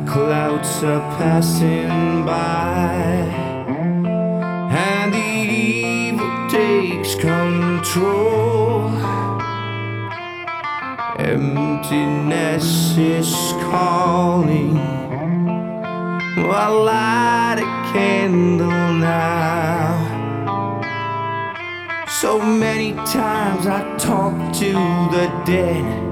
clouds are passing by, and the evil takes control. Emptiness is calling. I'll light a candle now. So many times I talk to the dead,